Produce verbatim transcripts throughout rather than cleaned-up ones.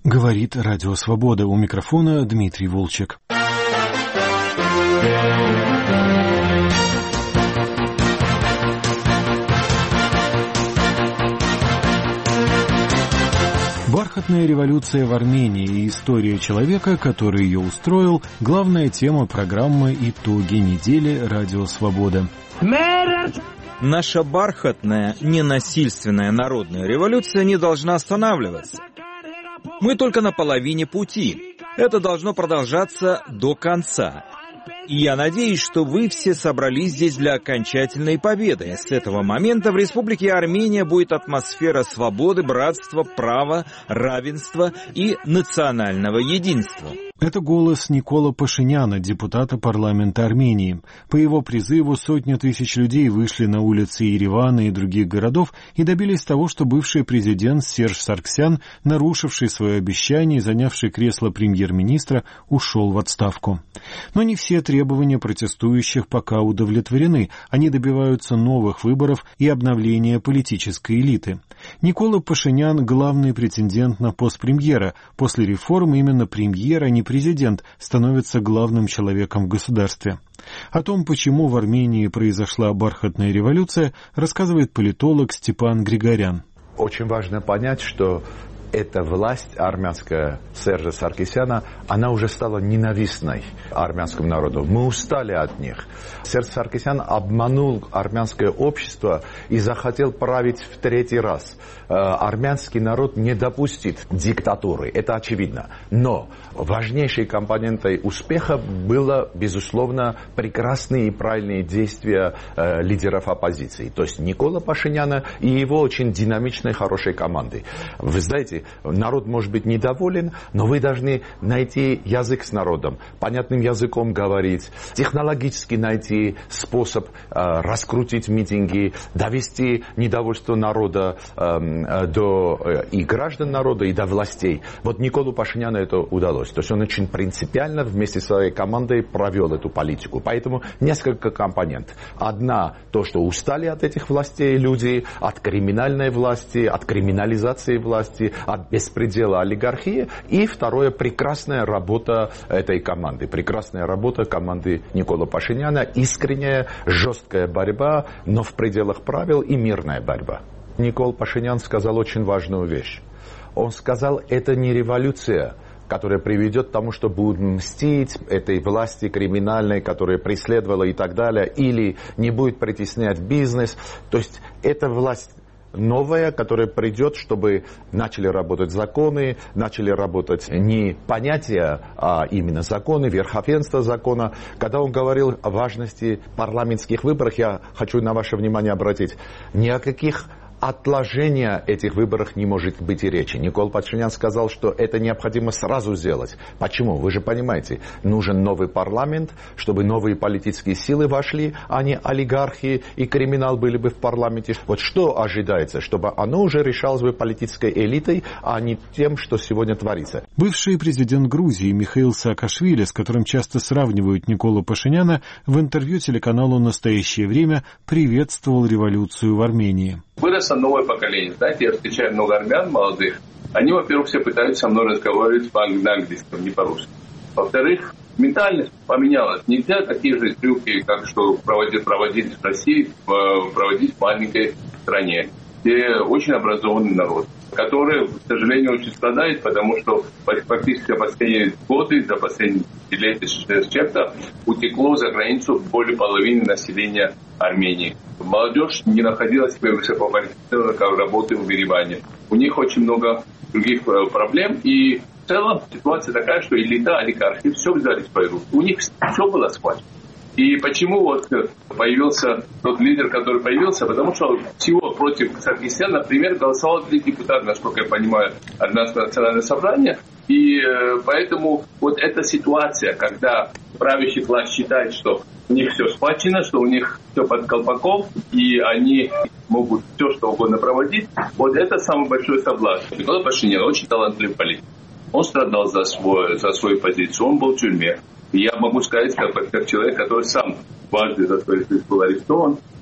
Говорит Радио Свобода. У микрофона Дмитрий Волчек. Бархатная революция в Армении и история человека, который ее устроил, главная тема программы «Итоги недели. Радио Свобода». Наша бархатная, ненасильственная народная революция не должна останавливаться. Мы только на половине пути. Это должно продолжаться до конца. И я надеюсь, что вы все собрались здесь для окончательной победы. С этого момента в Республике Армения будет атмосфера свободы, братства, права, равенства и национального единства. Это голос Никола Пашиняна, депутата парламента Армении. По его призыву сотни тысяч людей вышли на улицы Еревана и других городов и добились того, что бывший президент Серж Саргсян, нарушивший свое обещание и занявший кресло премьер-министра, ушел в отставку. Но не все требования протестующих пока удовлетворены. Они добиваются новых выборов и обновления политической элиты. Никола Пашинян – главный претендент на пост премьера. После реформы именно премьер, а не президент, становится главным человеком в государстве. О том, почему в Армении произошла бархатная революция, рассказывает политолог Степан Григорян. Очень важно понять, что эта власть армянская Сержа Саркисяна, она уже стала ненавистной армянскому народу. Мы устали от них. Серж Саркисян обманул армянское общество и захотел править в третий раз. Армянский народ не допустит диктатуры, это очевидно. Но важнейшей компонентой успеха было, безусловно, прекрасные и правильные действия лидеров оппозиции. То есть Никола Пашиняна и его очень динамичной, хорошей команды. Вы знаете, народ может быть недоволен, но вы должны найти язык с народом, понятным языком говорить, технологически найти способ э, раскрутить митинги, довести недовольство народа э, до э, и граждан народа, и до властей. Вот Николу Пашиняну это удалось. То есть он очень принципиально вместе со своей командой провел эту политику. Поэтому несколько компонентов. Одна, то, что устали от этих властей люди, от криминальной власти, от криминализации власти, от беспредела олигархии. И второе, прекрасная работа этой команды. Прекрасная работа команды Никола Пашиняна. Искренняя, жесткая борьба, но в пределах правил, и мирная борьба. Никол Пашинян сказал очень важную вещь. Он сказал, это не революция, которая приведет к тому, что будут мстить этой власти криминальной, которая преследовала и так далее, или не будет притеснять бизнес. То есть это власть новая, которая придет, чтобы начали работать законы, начали работать не понятия, а именно законы, верховенство закона. Когда он говорил о важности парламентских выборов, я хочу на ваше внимание обратить, ни о каких отложения этих выборов не может быть и речи. Никол Пашинян сказал, что это необходимо сразу сделать. Почему? Вы же понимаете, нужен новый парламент, чтобы новые политические силы вошли, а не олигархи и криминал были бы в парламенте. Вот что ожидается? Чтобы оно уже решалось бы политической элитой, а не тем, что сегодня творится. Бывший президент Грузии Михаил Саакашвили, с которым часто сравнивают Николу Пашиняна, в интервью телеканалу «Настоящее время» приветствовал революцию в Армении. Выросло новое поколение. Знаете, я встречаю много армян молодых. Они, во-первых, все пытаются со мной разговаривать на английском, не по-русски. Во-вторых, ментальность поменялась. Нельзя такие же трюки, как что проводить, проводить в России, проводить в маленькой стране, где очень образованный народ, который, к сожалению, очень страдает, потому что практически за последние годы, за последние десятилетия с чем-то утекло за границу более половины населения Армении. Молодежь не находила себе высококвалифицированной работы в Ереване. У них очень много других проблем, и в целом ситуация такая, что элита, олигархи все взяли в свои руки. У них все было схвачено. И почему вот появился тот лидер, который появился? Потому что всего против Саркисяна, например, голосовало три депутата, насколько я понимаю, Армянское национальное собрание. И э, поэтому вот эта ситуация, когда правящий класс считает, что у них все схвачено, что у них все под колпаком, и они могут все, что угодно проводить, вот это самый большой соблазн. Никола Пашинян очень талантливый политик. Он страдал за, свой, за свою позицию, он был в тюрьме. И я могу сказать, как, как человек, который сам дважды за свою жизнь был арестован,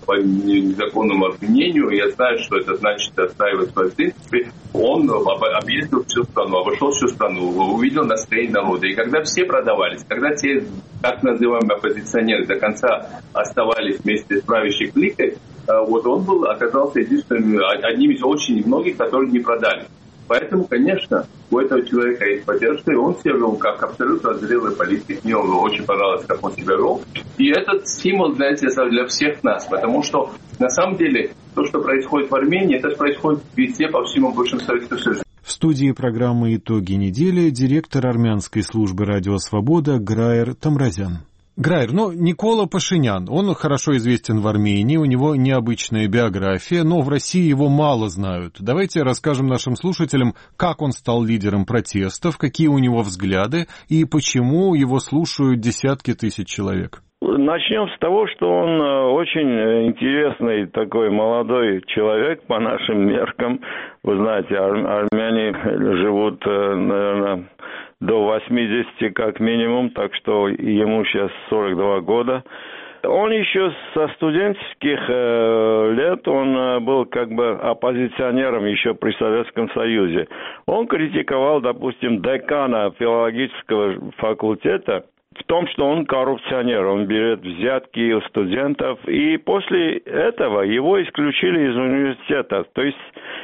по незаконному обвинению. Я знаю, что это значит отстаивать свои принципы. Он объездил всю страну, обошел всю страну, увидел настроение народа. И когда все продавались, когда те так называемые оппозиционеры до конца оставались вместе с правящей кликой, вот он был, оказался единственным, одним из очень многих, которые не продали. Поэтому, конечно, у этого человека есть поддержка, и он себя вел как абсолютно зрелый политик. Мне очень понравилось, как он себя вел. И этот стимул, знаете, для всех нас, потому что на самом деле то, что происходит в Армении, это происходит везде, по всему бывшему Советскому Союзу. В студии программы «Итоги недели» директор армянской службы «Радио Свобода» Граер Тамразян. Граер, ну, Никола Пашинян, он хорошо известен в Армении, у него необычная биография, но в России его мало знают. Давайте расскажем нашим слушателям, как он стал лидером протестов, какие у него взгляды и почему его слушают десятки тысяч человек. Начнем с того, что он очень интересный такой молодой человек по нашим меркам. Вы знаете, армяне живут, наверное, до восьмидесяти как минимум, так что ему сейчас сорок два года. Он еще со студенческих э, лет, он э, был как бы оппозиционером еще при Советском Союзе. Он критиковал, допустим, декана филологического факультета в том, что он коррупционер, он берет взятки у студентов, и после этого его исключили из университета. То есть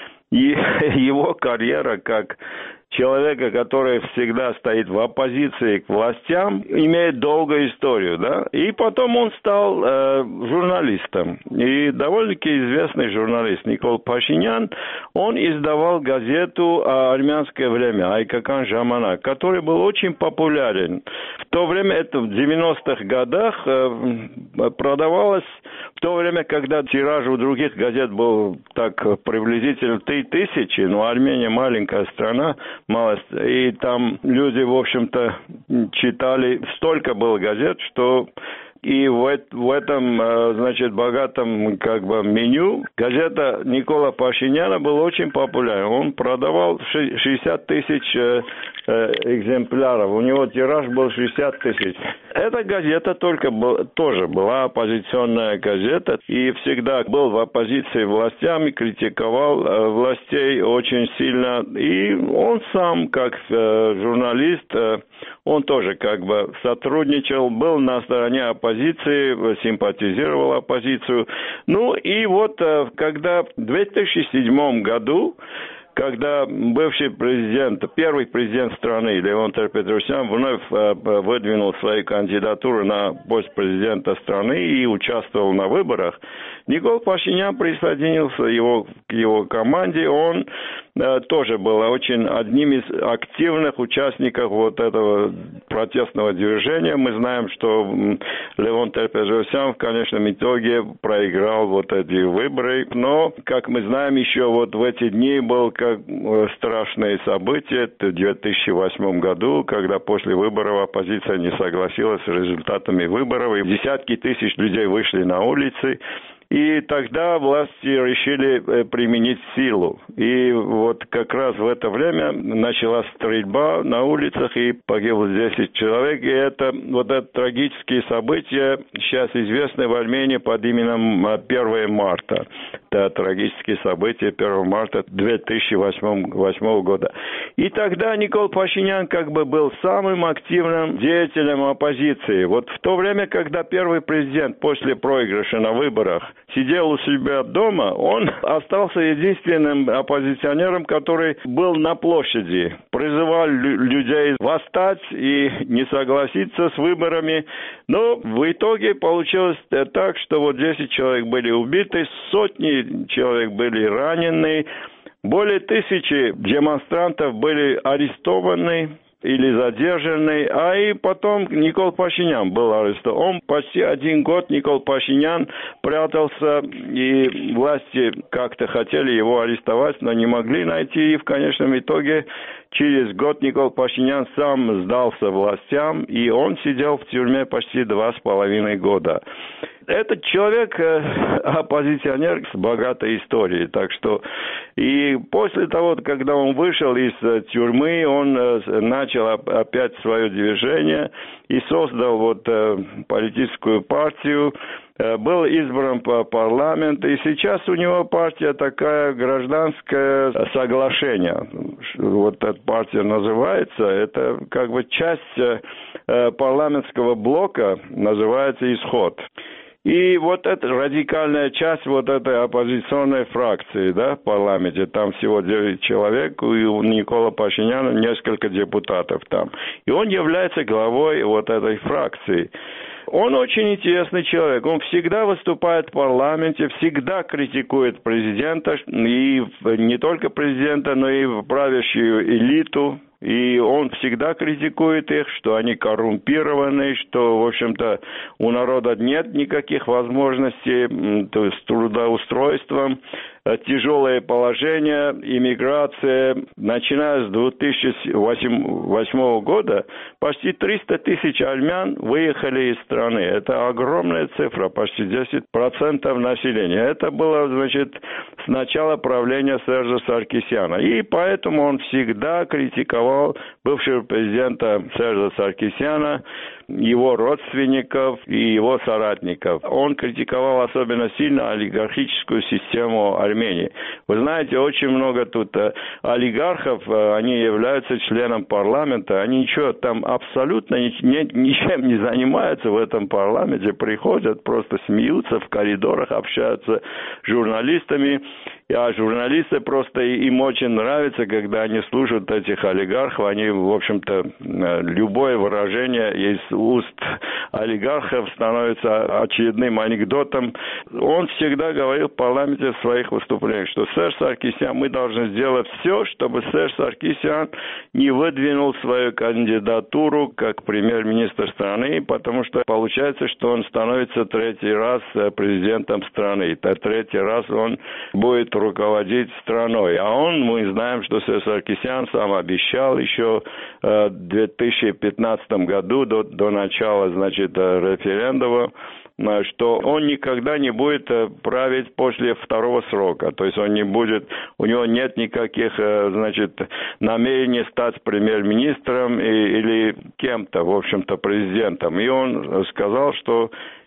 его карьера как человека, который всегда стоит в оппозиции к властям, имеет долгую историю, да. И потом он стал э, журналистом. И довольно-таки известный журналист Никол Пашинян, он издавал газету «Армянское время», «Айкакан Жамана», который был очень популярен. В то время, это в девяностых годах, э, продавалось, в то время, когда тираж у других газет был так приблизительно три тысячи, но Армения маленькая страна, малость, и там люди, в общем-то, читали, столько было газет, что и в, в этом, значит, богатом как бы меню газета Никола Пашиняна была очень популярна. Он продавал шестьдесят тысяч экземпляров. У него тираж был шестьдесят тысяч. Эта газета только был, тоже была оппозиционная газета и всегда был в оппозиции властям и критиковал властей очень сильно. И он сам, как журналист, он тоже как бы сотрудничал, был на стороне оппозиции, симпатизировал оппозицию. Ну и вот, когда в две тысячи седьмом году, когда бывший президент, первый президент страны Левон Тер-Петросян вновь выдвинул свою кандидатуру на пост президента страны и участвовал на выборах, Никол Пашинян присоединился его, к его команде. Он э, тоже был очень одним из активных участников вот этого протестного движения. Мы знаем, что Левон Тер-Петросян в конечном итоге проиграл вот эти выборы. Но, как мы знаем, еще вот в эти дни было как страшное событие в две тысячи восьмом году, когда после выборов оппозиция не согласилась с результатами выборов, и десятки тысяч людей вышли на улицы. И тогда власти решили применить силу. И вот как раз в это время началась стрельба на улицах, и погибло десять человек. И это вот это трагические события сейчас известны в Армении под именем первого марта. Это трагические события первого марта две тысячи восьмого года. И тогда Никол Пашинян как бы был самым активным деятелем оппозиции. Вот в то время, когда первый президент после проигрыша на выборах сидел у себя дома, он остался единственным оппозиционером, который был на площади, призывал людей восстать и не согласиться с выборами. Но в итоге получилось так, что вот десять человек были убиты, сотни человек были ранены, более тысячи демонстрантов были арестованы или задержанный, а и потом Никол Пашинян был арестован. Он почти один год, Никол Пашинян, прятался, и власти как-то хотели его арестовать, но не могли найти, и в конечном итоге через год Никол Пашинян сам сдался властям, и он сидел в тюрьме почти два с половиной года. Этот человек оппозиционер с богатой историей, так что и после того, когда он вышел из тюрьмы, он начал опять свое движение и создал вот политическую партию, был избран по парламенту, и сейчас у него партия такая гражданское соглашение. Вот эта партия называется, это как бы часть парламентского блока, называется «Исход». И вот эта радикальная часть вот этой оппозиционной фракции, да, в парламенте, там всего девять человек, и у Никола Пашиняна несколько депутатов там. И он является главой вот этой фракции. Он очень интересный человек, он всегда выступает в парламенте, всегда критикует президента, и не только президента, но и правящую элиту. И он всегда критикует их, что они коррумпированы, что, в общем-то, у народа нет никаких возможностей, то есть трудоустройством, тяжелое положение, иммиграция. Начиная с две тысячи восьмого года почти триста тысяч армян выехали из страны. Это огромная цифра, почти десять процентов населения. Это было, значит, с начала правления Сержа Саркисяна. И поэтому он всегда критиковал бывшего президента Сержа Саркисяна, его родственников и его соратников. Он критиковал особенно сильно олигархическую систему Армении. Вы знаете, очень много тут олигархов, они являются членом парламента, они ничего там абсолютно ничем не занимаются в этом парламенте, приходят, просто смеются в коридорах, общаются с журналистами. А журналисты просто, им очень нравится, когда они слушают этих олигархов, они, в общем-то, любое выражение из уст олигархов становится очередным анекдотом. Он всегда говорил в парламенте в своих выступлениях, что Серж Саркисян, мы должны сделать все, чтобы Серж Саркисян не выдвинул свою кандидатуру как премьер-министр страны, потому что получается, что он становится третий раз президентом страны. Третий раз он будет руководить страной. А он, мы знаем, что Серж Саркисян сам обещал еще в две тысячи пятнадцатом году, до, до начала, значит, референдума, что он никогда не будет править после второго срока. То есть он не будет, у него нет никаких, значит, намерений стать премьер-министром или кем-то, в общем-то, президентом. И он сказал, что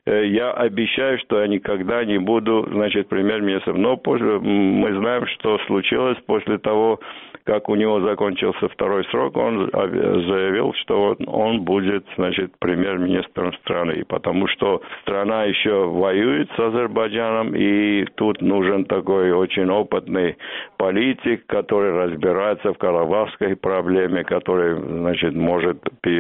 я обещаю, что я никогда не буду, значит, премьер-министром. Но после, мы знаем, что случилось после того, как у него закончился второй срок, он заявил, что он, он будет, значит, премьер-министром страны, потому что страна еще воюет с Азербайджаном, и тут нужен такой очень опытный политик, который разбирается в карабахской проблеме, который, значит, может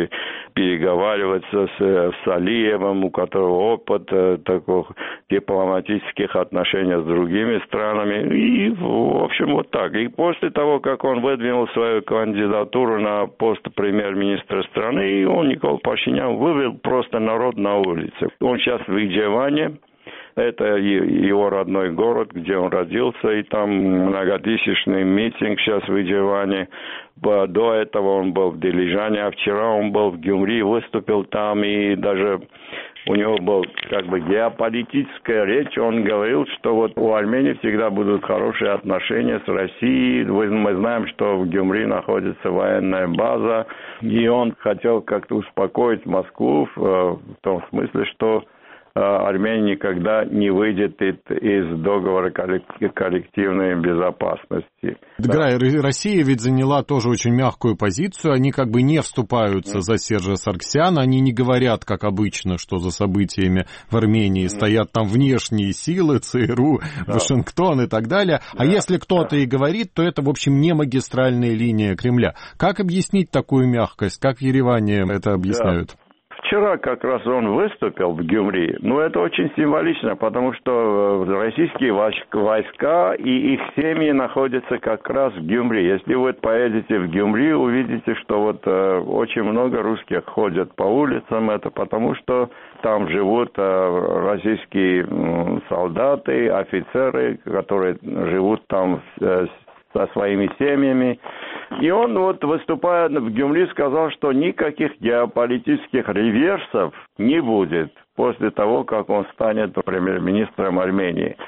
переговариваться с, с Алиевым, у которого опыт э, таких дипломатических отношений с другими странами. И, в общем, вот так. И после того, как он выдвинул свою кандидатуру на пост премьер-министра страны, и он, Никола Пашинян, вывел просто народ на улице. Он сейчас в Иджеване. Это его родной город, где он родился, и там многотысячный митинг сейчас в Иджеване. До этого он был в Дилижане, а вчера он был в Гюмри, выступил там, и даже у него была как бы геополитическая речь. Он говорил, что вот у Армении всегда будут хорошие отношения с Россией. Мы знаем, что в Гюмри находится военная база, и он хотел как-то успокоить Москву в том смысле, что Армения никогда не выйдет из договора коллективной безопасности. Да. Россия ведь заняла тоже очень мягкую позицию. Они как бы не вступаются mm. за Сержа Саркисяна. Они не говорят, как обычно, что за событиями в Армении mm. стоят там внешние силы, ЦРУ, да. Вашингтон и так далее. Да. А если кто-то да. и говорит, то это, в общем, не магистральная линия Кремля. Как объяснить такую мягкость? Как в Ереване это объясняют? Да. Вчера как раз он выступил в Гюмри. Ну, это очень символично, потому что российские войска и их семьи находятся как раз в Гюмри. Если вы поедете в Гюмри, увидите, что вот э, очень много русских ходят по улицам. Это потому, что там живут э, российские э, солдаты, офицеры, которые живут там с, с со своими семьями. И он, вот выступая в Гюмри, сказал, что никаких геополитических реверсов не будет после того, как он станет премьер-министром Армении.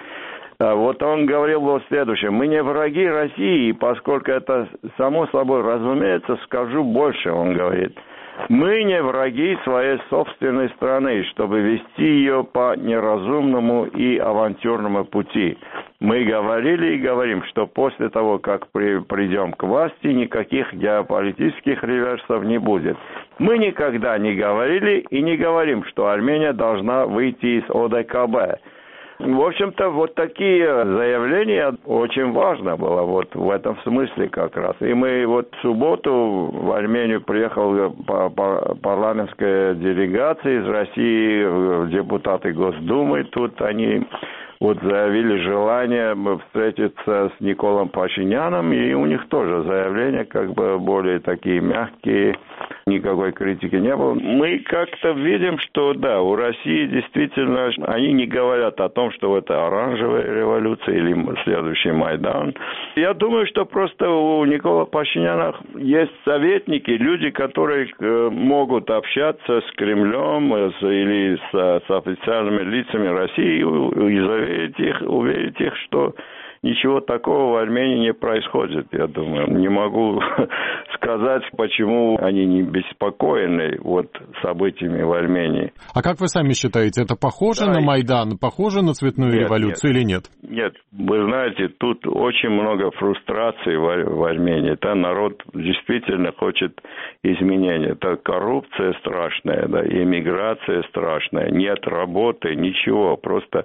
Вот он говорил вот следующее: мы не враги России, поскольку это само собой разумеется, скажу больше, он говорит. Мы не враги своей собственной страны, чтобы вести ее по неразумному и авантюрному пути. Мы говорили и говорим, что после того, как при, придем к власти, никаких геополитических реверсов не будет. Мы никогда не говорили и не говорим, что Армения должна выйти из О Дэ Ка Бэ. В общем-то, вот такие заявления очень важно было вот в этом смысле как раз. И мы вот в субботу в Армению приехала парламентская делегация из России, депутаты Госдумы. Тут они вот заявили желание встретиться с Николом Пашиняном, и у них тоже заявления как бы более такие мягкие, никакой критики не было. Мы как-то видим, что да, у России действительно, они не говорят о том, что это оранжевая революция или следующий Майдан. Я думаю, что просто у Никола Пашиняна есть советники, люди, которые могут общаться с Кремлем или с, с официальными лицами России и заверить их, уверить их, что ничего такого в Армении не происходит, я думаю. Не могу сказать, почему они не беспокоены вот событиями в Армении. А как вы сами считаете, это похоже да, на Майдан, похоже на цветную нет, революцию нет, или нет? Нет, вы знаете, тут очень много фрустрации в, в Армении. Там народ действительно хочет изменения. Это коррупция страшная, да, иммиграция страшная, нет работы, ничего, просто...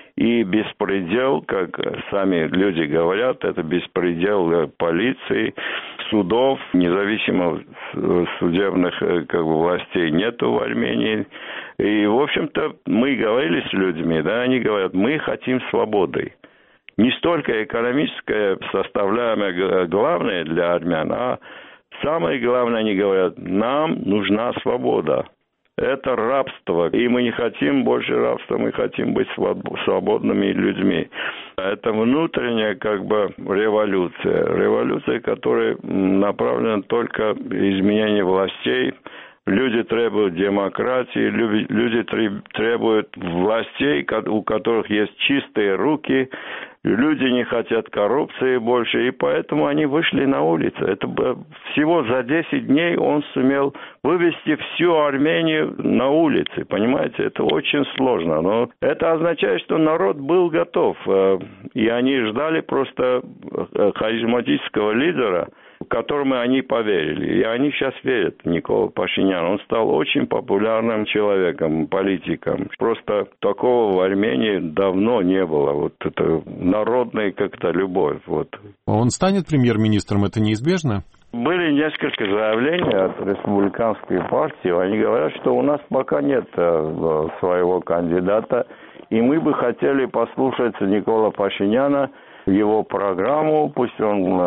И беспредел, как сами люди говорят, это беспредел полиции, судов, независимых судебных как бы, властей нету в Армении. И, в общем-то, мы говорили с людьми, да, они говорят, мы хотим свободы. Не столько экономическая составляемая главная для армян, а самое главное, они говорят, нам нужна свобода. Это рабство, и мы не хотим больше рабства, мы хотим быть свободными людьми. Это внутренняя как бы революция, революция, которая направлена только на изменение властей. Люди требуют демократии, люди требуют властей, у которых есть чистые руки. Люди не хотят коррупции больше, и поэтому они вышли на улицу. Это всего за десять дней он сумел вывести всю Армению на улицы, понимаете? Это очень сложно, но это означает, что народ был готов, и они ждали просто харизматического лидера, которому они поверили. И они сейчас верят в Никола Пашиняна. Он стал очень популярным человеком, политиком. Просто такого в Армении давно не было. Вот это народная как-то любовь. Вот. Он станет премьер-министром, это неизбежно? Были несколько заявлений от республиканской партии. Они говорят, что у нас пока нет своего кандидата. И мы бы хотели послушать Никола Пашиняна, его программу, пусть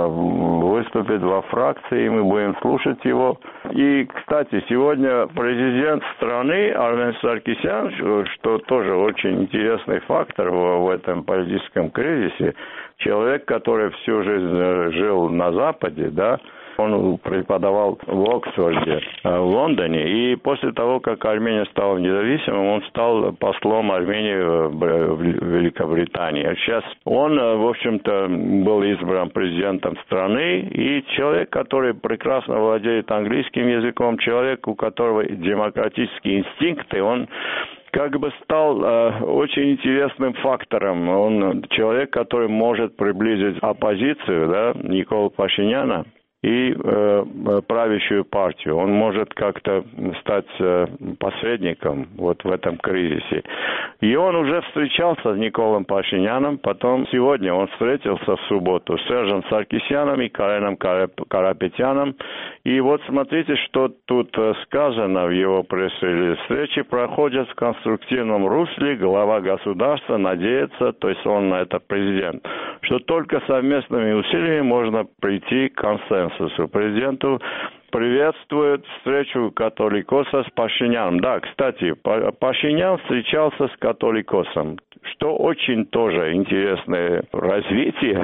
он выступит во фракции, мы будем слушать его. И, кстати, сегодня президент страны Армен Саркисян, что тоже очень интересный фактор в, в этом политическом кризисе, человек, который всю жизнь жил на Западе, да, он преподавал в Оксфорде, в Лондоне, и после того, как Армения стала независимым, он стал послом Армении в Великобритании. Сейчас он, в общем-то, был избран президентом страны, и человек, который прекрасно владеет английским языком, человек, у которого демократические инстинкты, он как бы стал э, очень интересным фактором. Он человек, который может приблизить оппозицию, да, Никола Пашиняна, и э, правящую партию. Он может как-то стать э, посредником вот в этом кризисе. И он уже встречался с Николом Пашиняном, потом сегодня он встретился в субботу с Сержем Саркисяном и Кареном Карапетяном. И вот смотрите, что тут сказано в его пресс-релизе. Встречи проходят в конструктивном русле, глава государства надеется, то есть он, это президент, что только совместными усилиями можно прийти к консенсусу. Президенту приветствует встречу католикоса с Пашиняном. Да, кстати, Пашинян встречался с католикосом. что очень тоже интересное развитие,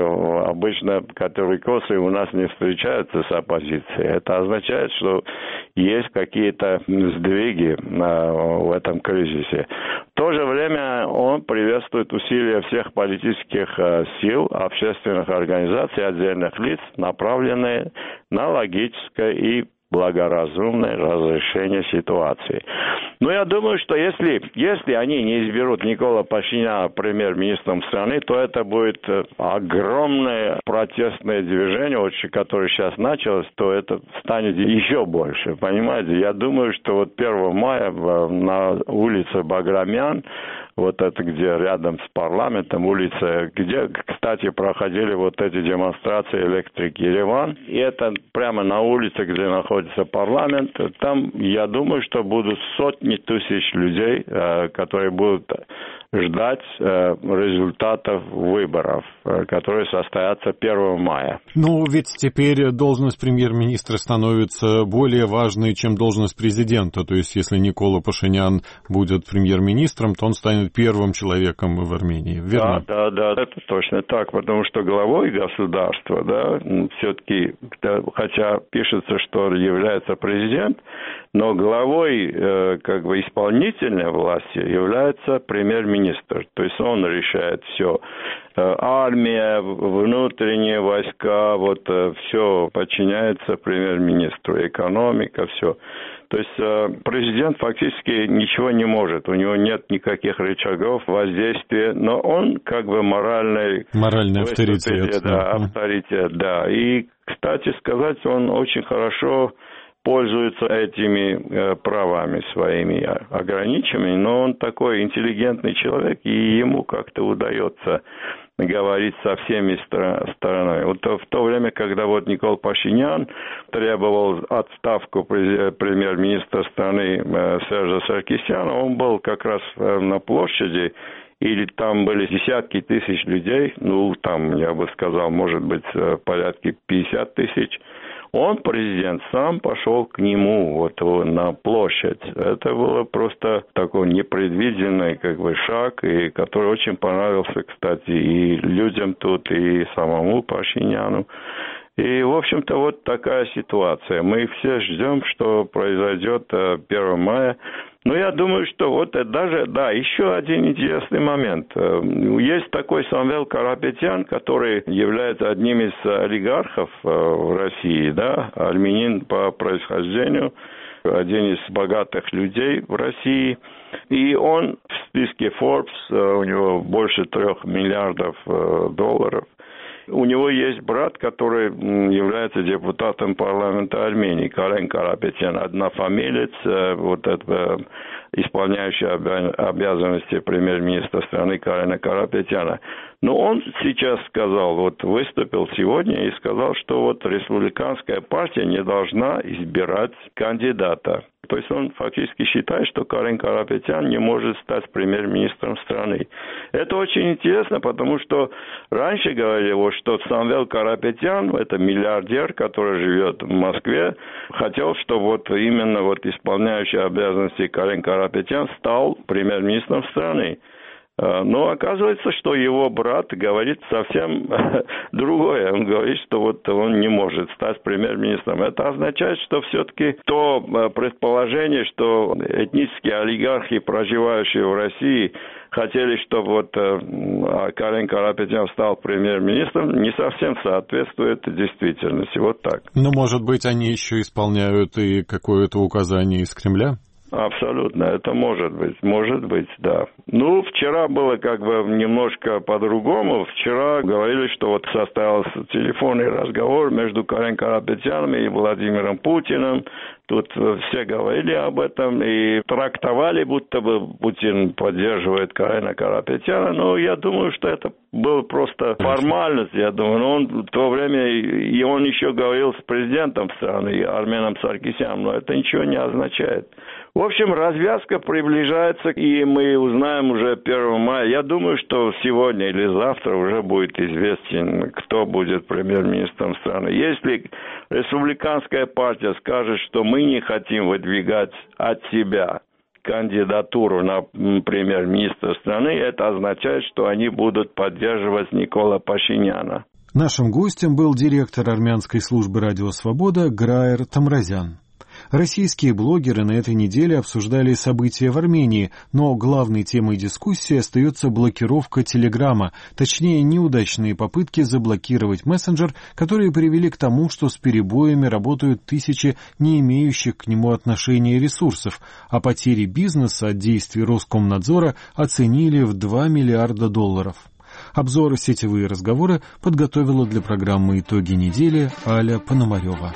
обычно католикосы у нас не встречаются с оппозицией. Это означает, что есть какие-то сдвиги в этом кризисе. В то же время он приветствует усилия всех политических сил, общественных организаций, отдельных лиц, направленные на логическое и благоразумное разрешение ситуации. Но я думаю, что если, если они не изберут Никола Пашиняна премьер-министром страны, то это будет огромное протестное движение, которое сейчас началось, то это станет еще больше. Понимаете, я думаю, что вот первого мая на улице Баграмян, вот это где рядом с парламентом, улица, где, кстати, проходили вот эти демонстрации электрики Ереван, и это прямо на улице, где находится парламент, там, я думаю, что будут сотни тысяч людей, которые будут ждать результатов выборов, которые состоятся первого мая. Ну, ведь теперь должность премьер-министра становится более важной, чем должность президента. То есть, если Никола Пашинян будет премьер-министром, то он станет первым человеком в Армении, верно? Да, да, да, это точно так, потому что главой государства, да, все-таки, хотя пишется, что является президент, но главой как бы исполнительной власти является премьер-министр. То есть он решает все. Армия, внутренние войска, вот все подчиняется премьер-министру, экономика, все. То есть президент фактически ничего не может, у него нет никаких рычагов воздействия, но он как бы моральный... Моральный авторитет. Да, да, авторитет, да. И, кстати сказать, он очень хорошо пользуется этими э, правами своими ограниченными, но он такой интеллигентный человек, и ему как-то удается говорить со всеми сторонами. Вот в то время, когда вот Никола Пашинян требовал отставку премьер-министра страны э, Сержа Саркисяна, он был как раз э, на площади, или там были десятки тысяч людей, ну, там, я бы сказал, может быть, порядка пятьдесят тысяч. Он, президент, сам пошел к нему вот на площадь. Это было просто такой непредвиденный как бы шаг, и который очень понравился, кстати, и людям тут, и самому Пашиняну. И, в общем-то, вот такая ситуация. Мы все ждем, что произойдет первого мая. Но я думаю, что вот даже, да, еще один интересный момент. Есть такой Самвел Карапетян, который является одним из олигархов в России, да, армянин по происхождению, один из богатых людей в России. И он в списке Forbes, у него больше трех миллиардов долларов. У него есть брат, который является депутатом парламента Армении, Карен Карапетян, однофамилец, вот это, исполняющий обязанности премьер-министра страны Карена Карапетяна. Но он сейчас сказал, вот выступил сегодня и сказал, что вот республиканская партия не должна избирать кандидата. То есть он фактически считает, что Карен Карапетян не может стать премьер-министром страны. Это очень интересно, потому что раньше говорили, вот, что Самвел Карапетян, это миллиардер, который живет в Москве, хотел, чтобы вот именно вот исполняющий обязанности Карен Карапетян стал премьер-министром страны. Но оказывается, что его брат говорит совсем другое. Он говорит, что вот он не может стать премьер-министром. Это означает, что все-таки то предположение, что этнические олигархи, проживающие в России, хотели, чтобы вот Карен Карапетян стал премьер-министром, не совсем соответствует действительности. Вот так. Ну, может быть, они еще исполняют и какое-то указание из Кремля? Абсолютно, это может быть, может быть, да. Ну, вчера было как бы немножко по-другому. Вчера говорили, что вот состоялся телефонный разговор между Карен Карапетяном и Владимиром Путиным. Тут все говорили об этом и трактовали, будто бы Путин поддерживает Карена Карапетяна. Но я думаю, что это была просто формальность, я думаю. Но он в то время, и он еще говорил с президентом страны, Арменом Саркисяном, но это ничего не означает. В общем, развязка приближается, и мы узнаем уже первого мая. Я думаю, что сегодня или завтра уже будет известен, кто будет премьер-министром страны. Если республиканская партия скажет, что мы не хотим выдвигать от себя кандидатуру на премьер-министра страны, это означает, что они будут поддерживать Никола Пашиняна. Нашим гостем был директор армянской службы «Радио Свобода» Граер Тамразян. Российские блогеры на этой неделе обсуждали события в Армении, но главной темой дискуссии остается блокировка Телеграма, точнее неудачные попытки заблокировать мессенджер, которые привели к тому, что с перебоями работают тысячи не имеющих к нему отношения ресурсов, а потери бизнеса от действий Роскомнадзора оценили в два миллиарда долларов. Обзоры сетевые разговоры подготовила для программы «Итоги недели» Аля Пономарева.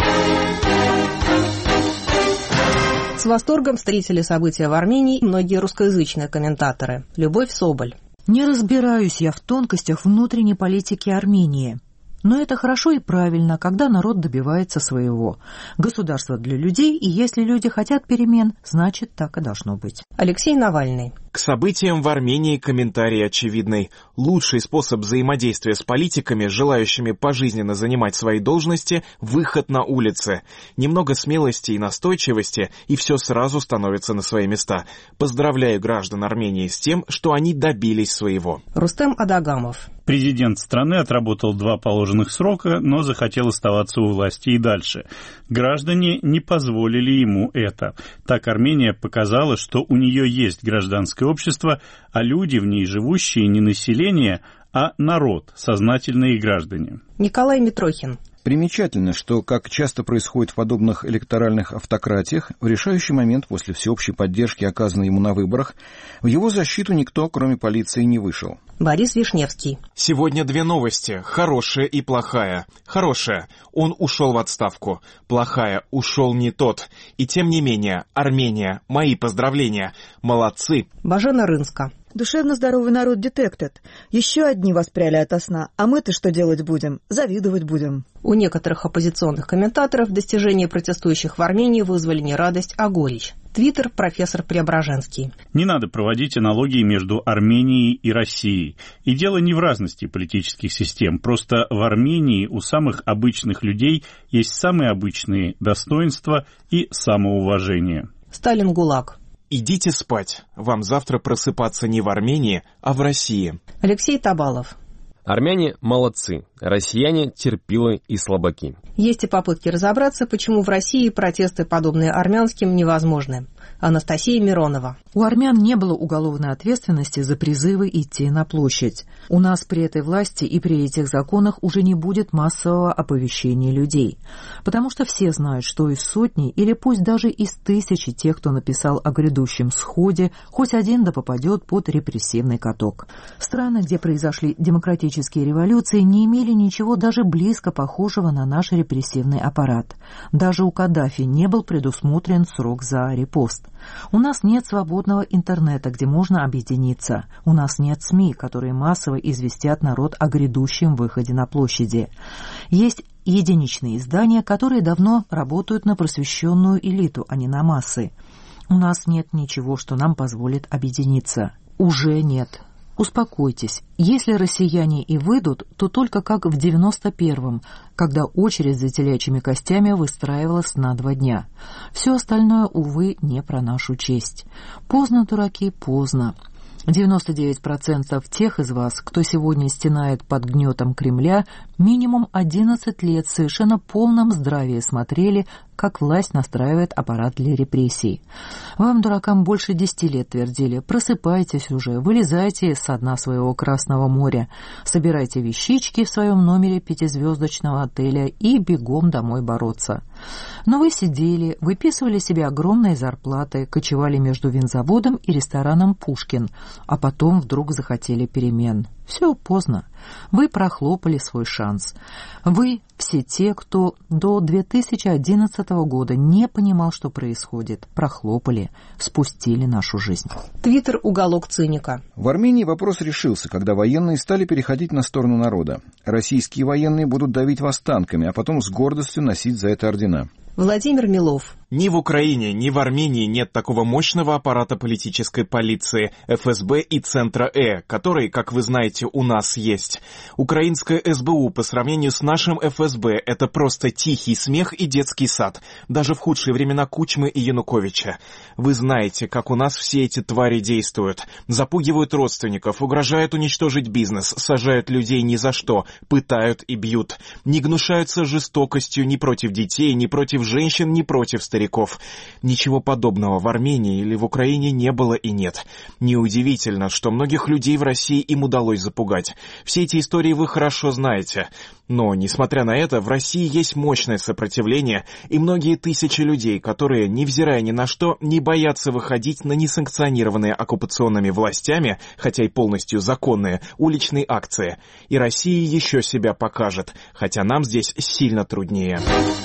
С восторгом встретили события в Армении многие русскоязычные комментаторы. Любовь Соболь. Не разбираюсь я в тонкостях внутренней политики Армении. Но это хорошо и правильно, когда народ добивается своего. Государство для людей, и если люди хотят перемен, значит, так и должно быть. Алексей Навальный. К событиям в Армении комментарий очевидный. Лучший способ взаимодействия с политиками, желающими пожизненно занимать свои должности – выход на улицы. Немного смелости и настойчивости, и все сразу становится на свои места. Поздравляю граждан Армении с тем, что они добились своего. Рустем Адагамов. Президент страны отработал два положенных срока, но захотел оставаться у власти и дальше. Граждане не позволили ему это. Так Армения показала, что у нее есть гражданское общество, а люди в ней живущие не население, а народ, сознательные граждане. Николай Митрохин. Примечательно, что, как часто происходит в подобных электоральных автократиях, в решающий момент после всеобщей поддержки, оказанной ему на выборах, в его защиту никто, кроме полиции, не вышел. Борис Вишневский. Сегодня две новости, хорошая и плохая. Хорошая. Он ушел в отставку. Плохая. Ушел не тот. И тем не менее, Армения, мои поздравления. Молодцы. Бажена Рынска. Душевно здоровый народ детектед. Еще одни воспряли ото сна. А мы-то что делать будем? Завидовать будем. У некоторых оппозиционных комментаторов достижения протестующих в Армении вызвали не радость, а горечь. Твиттер профессор Преображенский. Не надо проводить аналогии между Арменией и Россией. И дело не в разности политических систем. Просто в Армении у самых обычных людей есть самые обычные достоинства и самоуважение. Сталин ГУЛАГ. Идите спать. Вам завтра просыпаться не в Армении, а в России. Алексей Табалов. Армяне молодцы, россияне терпилы и слабаки. Есть и попытки разобраться, почему в России протесты, подобные армянским, невозможны. Анастасия Миронова. У армян не было уголовной ответственности за призывы идти на площадь. У нас при этой власти и при этих законах уже не будет массового оповещения людей. Потому что все знают, что из сотни или пусть даже из тысячи тех, кто написал о грядущем сходе, хоть один да попадет под репрессивный каток. Страны, где произошли демократические революции, не имели ничего даже близко похожего на наш репрессивный аппарат. Даже у Каддафи не был предусмотрен срок за репост. У нас нет свободного интернета, где можно объединиться. У нас нет СМИ, которые массово известят народ о грядущем выходе на площади. Есть единичные издания, которые давно работают на просвещенную элиту, а не на массы. У нас нет ничего, что нам позволит объединиться. Уже нет. Успокойтесь, если россияне и выйдут, то только как в девяносто первом, когда очередь за телячьими костями выстраивалась на два дня. Все остальное, увы, не про нашу честь. Поздно, дураки, поздно. девяносто девять процентов тех из вас, кто сегодня стенает под гнетом Кремля, минимум одиннадцать лет в совершенно полном здравии смотрели, как власть настраивает аппарат для репрессий. Вам, дуракам, больше десяти лет твердили: просыпайтесь уже, вылезайте со дна своего Красного моря, собирайте вещички в своем номере пятизвездочного отеля и бегом домой бороться. Но вы сидели, выписывали себе огромные зарплаты, кочевали между винзаводом и рестораном «Пушкин», а потом вдруг захотели перемен. Все поздно. Вы прохлопали свой шанс. Вы, все те, кто до две тысячи одиннадцатого года не понимал, что происходит, прохлопали, спустили нашу жизнь. Твиттер «Уголок циника». В Армении вопрос решился, когда военные стали переходить на сторону народа. Российские военные будут давить вас танками, а потом с гордостью носить за это ордена. Владимир Милов. Ни в Украине, ни в Армении нет такого мощного аппарата политической полиции, эф эс бэ и Центра Э, который, как вы знаете, у нас есть. Украинское эс бэ у по сравнению с нашим эф эс бэ — это просто тихий смех и детский сад, даже в худшие времена Кучмы и Януковича. Вы знаете, как у нас все эти твари действуют. Запугивают родственников, угрожают уничтожить бизнес, сажают людей ни за что, пытают и бьют. Не гнушаются жестокостью ни против детей, ни против женщин, ни против стариков. Ничего подобного в Армении или в Украине не было и нет. Неудивительно, что многих людей в России им удалось запугать. Все эти истории вы хорошо знаете. Но, несмотря на это, в России есть мощное сопротивление и многие тысячи людей, которые, невзирая ни на что, не боятся выходить на несанкционированные оккупационными властями, хотя и полностью законные, уличные акции. И Россия еще себя покажет, хотя нам здесь сильно труднее.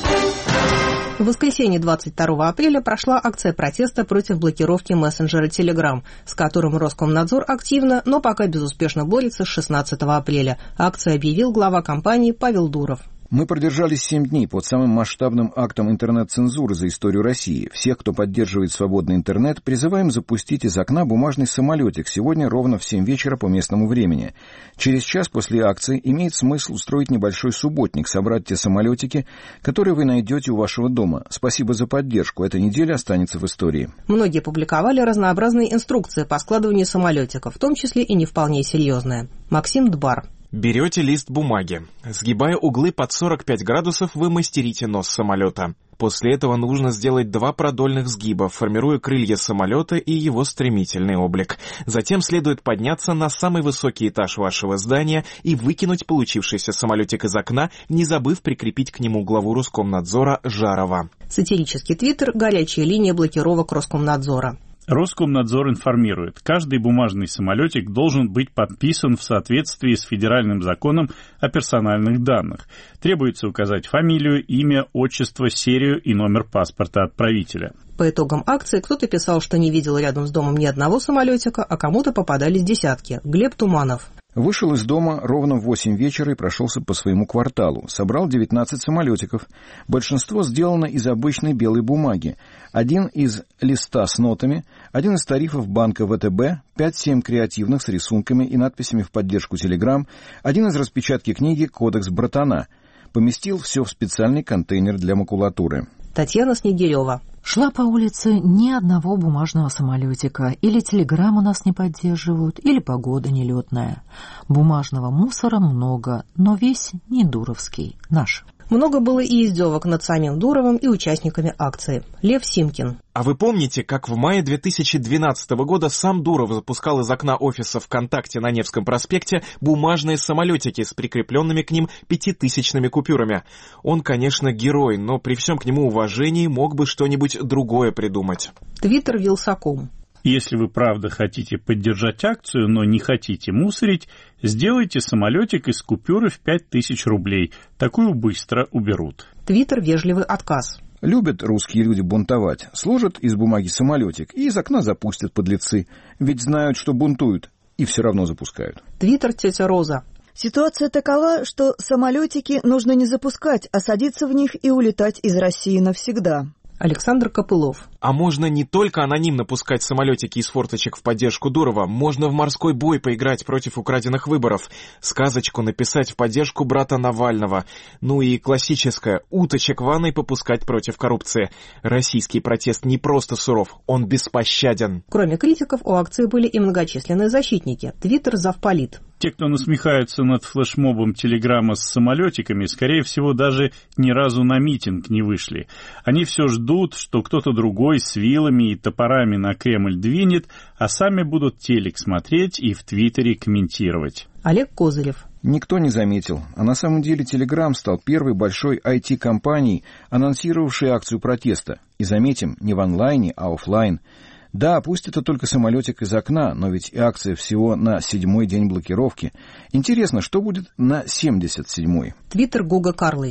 В воскресенье двадцать второго апреля прошла акция протеста против блокировки мессенджера Telegram, с которым Роскомнадзор активно, но пока безуспешно борется с шестнадцатого апреля. Акцию объявил глава компании Павел Дуров. Мы продержались семь дней под самым масштабным актом интернет-цензуры за историю России. Всех, кто поддерживает свободный интернет, призываем запустить из окна бумажный самолетик сегодня ровно в семь вечера по местному времени. Через час после акции имеет смысл устроить небольшой субботник, собрать те самолетики, которые вы найдете у вашего дома. Спасибо за поддержку. Эта неделя останется в истории. Многие публиковали разнообразные инструкции по складыванию самолетиков, в том числе и не вполне серьезные. Максим Дбар. Берете лист бумаги. Сгибая углы под сорок пять градусов, вы мастерите нос самолета. После этого нужно сделать два продольных сгиба, формируя крылья самолета и его стремительный облик. Затем следует подняться на самый высокий этаж вашего здания и выкинуть получившийся самолетик из окна, не забыв прикрепить к нему главу Роскомнадзора Жарова. Сатирический твиттер «Горячая линия блокировок Роскомнадзора». Роскомнадзор информирует, каждый бумажный самолетик должен быть подписан в соответствии с федеральным законом о персональных данных. Требуется указать фамилию, имя, отчество, серию и номер паспорта отправителя. По итогам акции кто-то писал, что не видел рядом с домом ни одного самолетика, а кому-то попадались десятки. Глеб Туманов. Вышел из дома ровно в восемь вечера и прошелся по своему кварталу. Собрал девятнадцать самолетиков. Большинство сделано из обычной белой бумаги. Один из листа с нотами, один из тарифов банка вэ тэ бэ, пять-семь креативных с рисунками и надписями в поддержку Telegram, один из распечатки книги «Кодекс братана». Поместил все в специальный контейнер для макулатуры. Татьяна Снегирева. Шла по улице ни одного бумажного самолетика. Или телеграмму нас не поддерживают, или погода нелетная. Бумажного мусора много, но весь не дуровский, наш. Много было и издевок над самим Дуровым и участниками акции. Лев Симкин. А вы помните, как в мае две тысячи двенадцатого года сам Дуров запускал из окна офиса ВКонтакте на Невском проспекте бумажные самолетики с прикрепленными к ним пятитысячными купюрами? Он, конечно, герой, но при всем к нему уважении мог бы что-нибудь другое придумать. Твиттер Вилсаком. Если вы правда хотите поддержать акцию, но не хотите мусорить, сделайте самолетик из купюры в пять тысяч рублей. Такую быстро уберут. Твиттер Вежливый отказ. Любят русские люди бунтовать. Сложат из бумаги самолетик и из окна запустят подлецы. Ведь знают, что бунтуют, и все равно запускают. Твиттер Тетя Роза. Ситуация такова, что самолетики нужно не запускать, а садиться в них и улетать из России навсегда. Александр Копылов. А можно не только анонимно пускать самолетики из форточек в поддержку Дурова, можно в морской бой поиграть против украденных выборов, сказочку написать в поддержку брата Навального, ну и классическое — уточек в ванной попускать против коррупции. Российский протест не просто суров, он беспощаден. Кроме критиков, у акции были и многочисленные защитники. Твиттер Завполит. Те, кто насмехаются над флешмобом телеграмма с самолетиками, скорее всего, даже ни разу на митинг не вышли. Они все ждут, что кто-то другой с вилами и топорами на Кремль двинет, а сами будут телек смотреть и в Твиттере комментировать. Олег Козырев. Никто не заметил. А на самом деле Telegram стал первой большой ай ти-компанией, анонсировавшей акцию протеста. И заметим, не в онлайне, а офлайн. Да, пусть это только самолетик из окна, но ведь и акция всего на седьмой день блокировки. Интересно, что будет на семьдесят седьмой? Твиттер Гуга Карлович.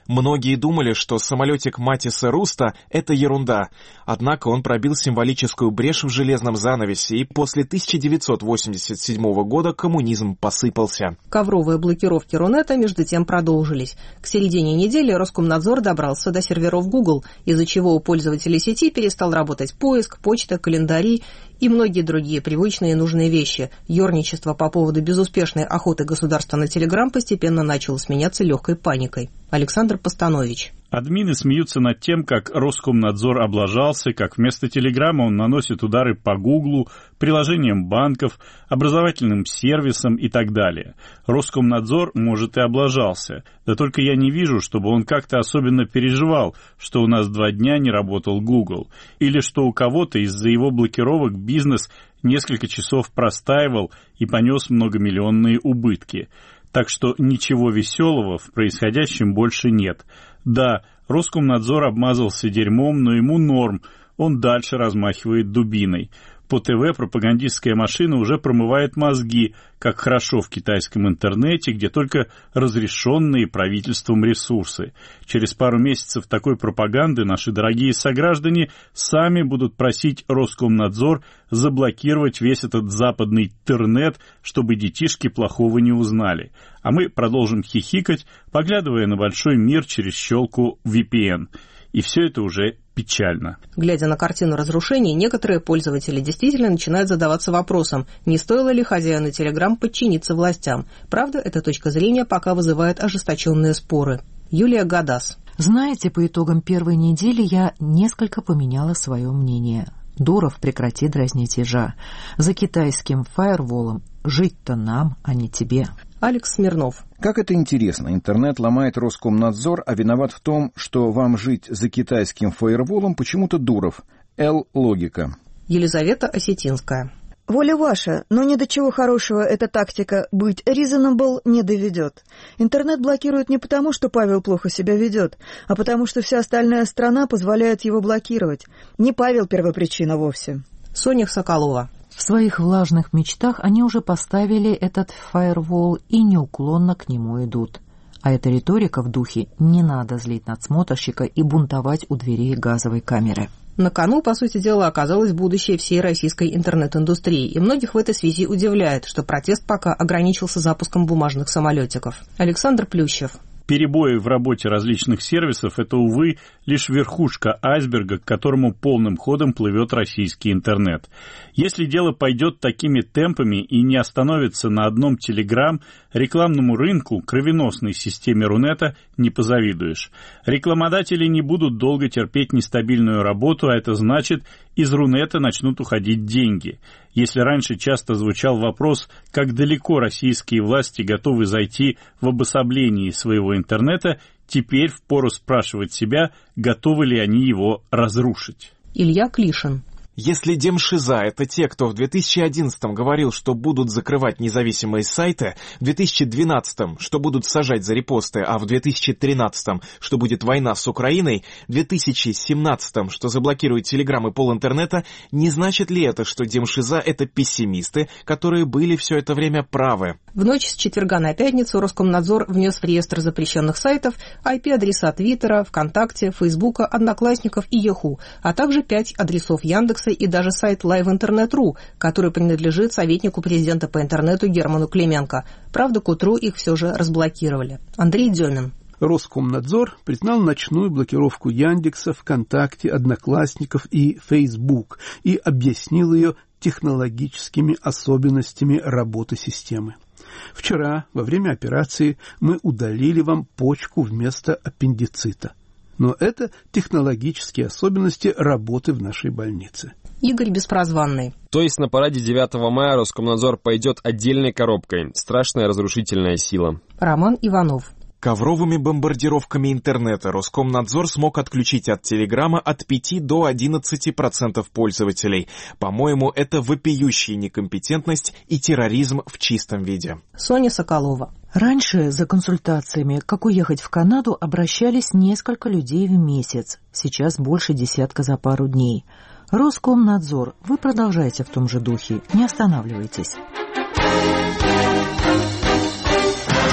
Многие думали, что самолетик Матиса Руста — это ерунда. Однако он пробил символическую брешь в железном занавесе, и после тысяча девятьсот восемьдесят седьмого года коммунизм посыпался. Ковровые блокировки Рунета между тем продолжились. К середине недели Роскомнадзор добрался до серверов Google, из-за чего у пользователей сети перестал работать поиск, почта, календари и многие другие привычные и нужные вещи. Ёрничество по поводу безуспешной охоты государства на Телеграм постепенно начало сменяться легкой паникой. Александр Постанович. Админы смеются над тем, как Роскомнадзор облажался, как вместо Телеграма он наносит удары по Гуглу, приложениям банков, образовательным сервисам и так далее. Роскомнадзор, может, и облажался. Да только я не вижу, чтобы он как-то особенно переживал, что у нас два дня не работал Google, или что у кого-то из-за его блокировок бизнес несколько часов простаивал и понес многомиллионные убытки. Так что ничего веселого в происходящем больше нет. Да, Роскомнадзор обмазался дерьмом, но ему норм, он дальше размахивает дубиной. По ТВ пропагандистская машина уже промывает мозги, как хорошо в китайском интернете, где только разрешенные правительством ресурсы. Через пару месяцев такой пропаганды наши дорогие сограждане сами будут просить Роскомнадзор заблокировать весь этот западный интернет, чтобы детишки плохого не узнали. А мы продолжим хихикать, поглядывая на большой мир через щелку ви пи эн. И все это уже печально. Глядя на картину разрушений, некоторые пользователи действительно начинают задаваться вопросом, не стоило ли хозяину Telegram подчиниться властям. Правда, эта точка зрения пока вызывает ожесточенные споры. Юлия Гадас. Знаете, по итогам первой недели я несколько поменяла свое мнение. Дуров, прекрати дразнить ежа. За китайским фаерволом жить-то нам, а не тебе. Алекс Смирнов. Как это интересно, интернет ломает Роскомнадзор, а виноват в том, что вам жить за китайским фаерволом почему-то Дуров. Л-логика. Елизавета Осетинская. Воля ваша, но ни до чего хорошего эта тактика быть reasonable не доведет. Интернет блокируют не потому, что Павел плохо себя ведет, а потому, что вся остальная страна позволяет его блокировать. Не Павел первопричина вовсе. Соня Соколова. В своих влажных мечтах они уже поставили этот фаервол и неуклонно к нему идут. А эта риторика в духе «не надо злить надсмотрщика и бунтовать у дверей газовой камеры». На кону, по сути дела, оказалось будущее всей российской интернет-индустрии, и многих в этой связи удивляет, что протест пока ограничился запуском бумажных самолетиков. Александр Плющев. Перебои в работе различных сервисов – это, увы, лишь верхушка айсберга, к которому полным ходом плывет российский интернет. Если дело пойдет такими темпами и не остановится на одном Telegram, рекламному рынку, кровеносной системе Рунета не позавидуешь. Рекламодатели не будут долго терпеть нестабильную работу, а это значит, из Рунета начнут уходить деньги. Если раньше часто звучал вопрос, как далеко российские власти готовы зайти в обособлении своего интернета, теперь впору спрашивать себя, готовы ли они его разрушить. Илья Клишин. Если демшиза — это те, кто в две тысячи одиннадцатом говорил, что будут закрывать независимые сайты, в две тысячи двенадцатом, что будут сажать за репосты, а в две тысячи тринадцатом, что будет война с Украиной, в две тысячи семнадцатом, что заблокируют телеграм и полинтернета, не значит ли это, что демшиза — это пессимисты, которые были все это время правы? В ночь с четверга на пятницу Роскомнадзор внес в реестр запрещенных сайтов ай пи-адреса Твиттера, ВКонтакте, Фейсбука, Одноклассников и Яху, а также пять адресов Яндекса и даже сайт лайв интернет точка ру, который принадлежит советнику президента по интернету Герману Клименко. Правда, к утру их все же разблокировали. Андрей Демин. Роскомнадзор признал ночную блокировку Яндекса, ВКонтакте, Одноклассников и Фейсбук и объяснил ее технологическими особенностями работы системы. Вчера, во время операции, мы удалили вам почку вместо аппендицита. Но это технологические особенности работы в нашей больнице. Игорь Беспрозванный. То есть на параде девятого мая Роскомнадзор пойдет отдельной коробкой. Страшная разрушительная сила. Роман Иванов. Ковровыми бомбардировками интернета Роскомнадзор смог отключить от Телеграма от пяти до одиннадцати процентов пользователей. По-моему, это вопиющая некомпетентность и терроризм в чистом виде. Соня Соколова. Раньше за консультациями, как уехать в Канаду, обращались несколько людей в месяц. Сейчас больше десятка за пару дней. Роскомнадзор, вы продолжайте в том же духе, не останавливайтесь.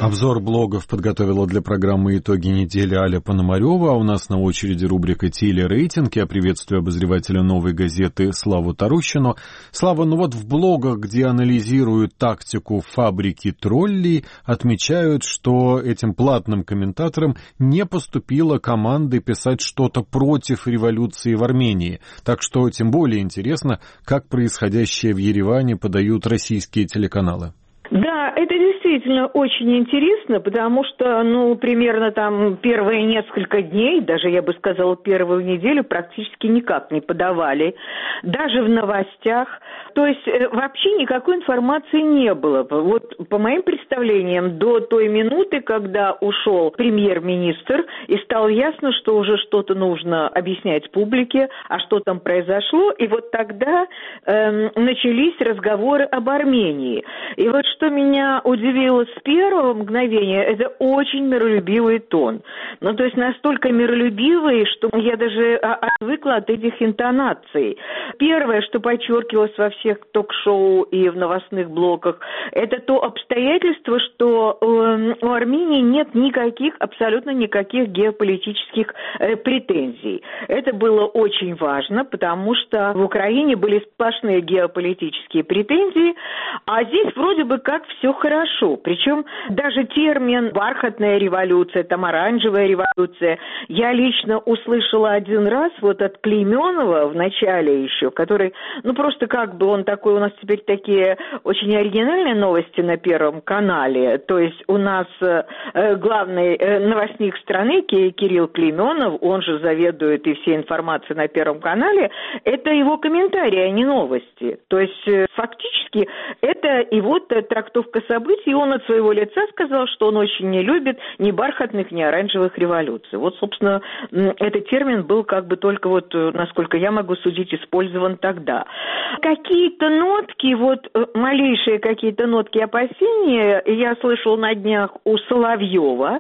Обзор блогов подготовила для программы «Итоги недели» Аля Пономарева, а у нас на очереди рубрика «Телерейтинг». Я приветствую обозревателя «Новой газеты» Славу Тарущину. Слава, ну вот в блогах, где анализируют тактику фабрики троллей, отмечают, что этим платным комментаторам не поступило команды писать что-то против революции в Армении. Так что тем более интересно, как происходящее в Ереване подают российские телеканалы. Да, это действительно очень интересно, потому что, ну, примерно там первые несколько дней, даже, я бы сказала, первую неделю практически никак не подавали, даже в новостях. То есть вообще никакой информации не было. Вот по моим представлениям, до той минуты, когда ушел премьер-министр, и стало ясно, что уже что-то нужно объяснять публике, а что там произошло, и вот тогда э, начались разговоры об Армении. И вот что меня удивило с первого мгновения, это очень миролюбивый тон. Ну, то есть настолько миролюбивый, что я даже отвыкла от этих интонаций. Первое, что подчеркивалось во всех ток-шоу и в новостных блоках, это то обстоятельство, что э, у Армении нет никаких, абсолютно никаких геополитических э, претензий. Это было очень важно, потому что в Украине были сплошные геополитические претензии, а здесь вроде бы как все хорошо. Причем даже термин «бархатная революция», там «оранжевая революция» я лично услышала один раз вот от Клейменова в начале еще, который, ну просто как бы он такой, у нас теперь такие очень оригинальные новости на Первом канале, то есть у нас э, главный э, новостник страны Кирилл Клейменов, он же заведует и всей информацией на Первом канале, это его комментарии, а не новости. То есть э, фактически это и вот трактовка событий, и он от своего лица сказал, что он очень не любит ни бархатных, ни оранжевых революций. Вот, собственно, этот термин был как бы только вот, насколько я могу судить, использован тогда. Какие-то нотки, вот малейшие какие-то нотки опасения я слышал на днях у Соловьева,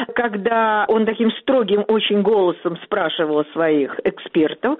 когда он таким строгим очень голосом спрашивал своих экспертов,